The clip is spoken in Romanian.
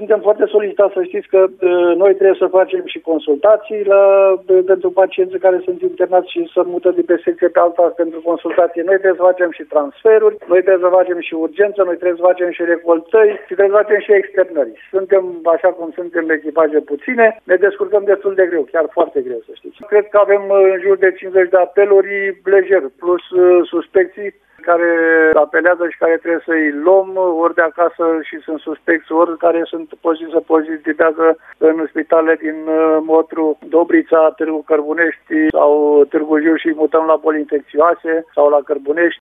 suntem foarte solicitați, să știți că noi trebuie să facem și consultații pentru pacienții care sunt internați și se mută de pe secție pe alta pentru consultații. Noi trebuie să facem și transferuri, noi trebuie să facem și urgență, noi trebuie să facem și recoltări și trebuie să facem și externări. Suntem, așa cum suntem echipaje puține, ne descurcăm destul de greu, chiar foarte greu, să știți. Cred că avem în jur de 50 de apeluri lejer, plus suspecții care apelează și care trebuie să-i luăm ori de acasă și sunt suspecți, ori care se pozitivează în spitale din Motru, Dobrița, Târgu Cărbunești sau Târgu Jiu și mutăm la boli infecțioase sau la Cărbunești.